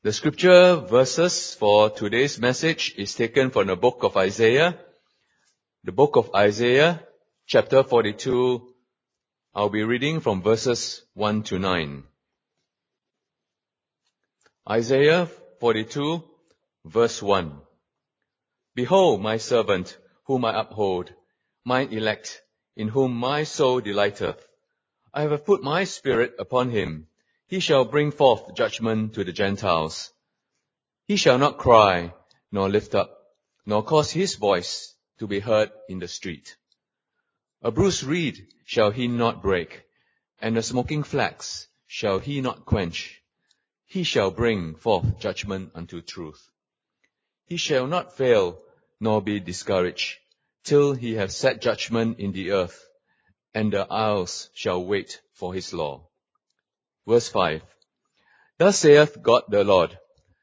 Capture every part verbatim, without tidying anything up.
The scripture verses for today's message is taken from the book of Isaiah. The book of Isaiah, chapter forty-two, I'll be reading from verses one to nine. Isaiah forty-two, verse one. Behold my servant, whom I uphold, mine elect, in whom my soul delighteth. I have put my spirit upon him. He shall bring forth judgment to the Gentiles. He shall not cry, nor lift up, nor cause his voice to be heard in the street. A bruised reed shall he not break, and a smoking flax shall he not quench. He shall bring forth judgment unto truth. He shall not fail, nor be discouraged, till he have set judgment in the earth, and the isles shall wait for his law. Verse five. Thus saith God the Lord,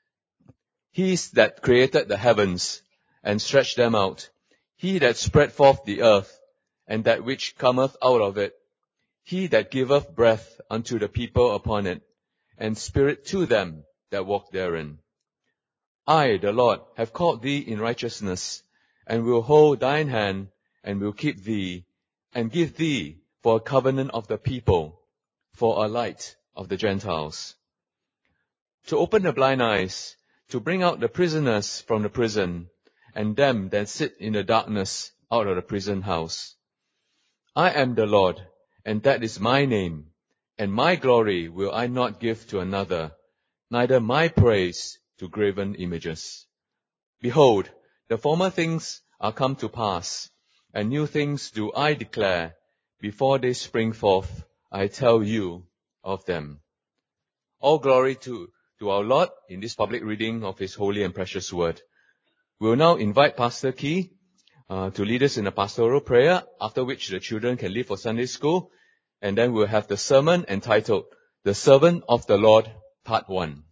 He that created the heavens, and stretched them out, He that spread forth the earth, and that which cometh out of it, He that giveth breath unto the people upon it, and spirit to them that walk therein. I, the Lord, have called thee in righteousness, and will hold thine hand, and will keep thee, and give thee for a covenant of the people, for a light of the Gentiles. To open the blind eyes, to bring out the prisoners from the prison, and them that sit in the darkness out of the prison house. I am the Lord, and that is my name, and my glory will I not give to another, neither my praise to graven images. Behold, the former things are come to pass, and new things do I declare. Before they spring forth, I tell you of them. All glory to, to our Lord in this public reading of His holy and precious word. We will now invite Pastor Key uh, to lead us in a pastoral prayer, after which the children can leave for Sunday school, and then we'll have the sermon entitled, The Servant of the Lord, Part one.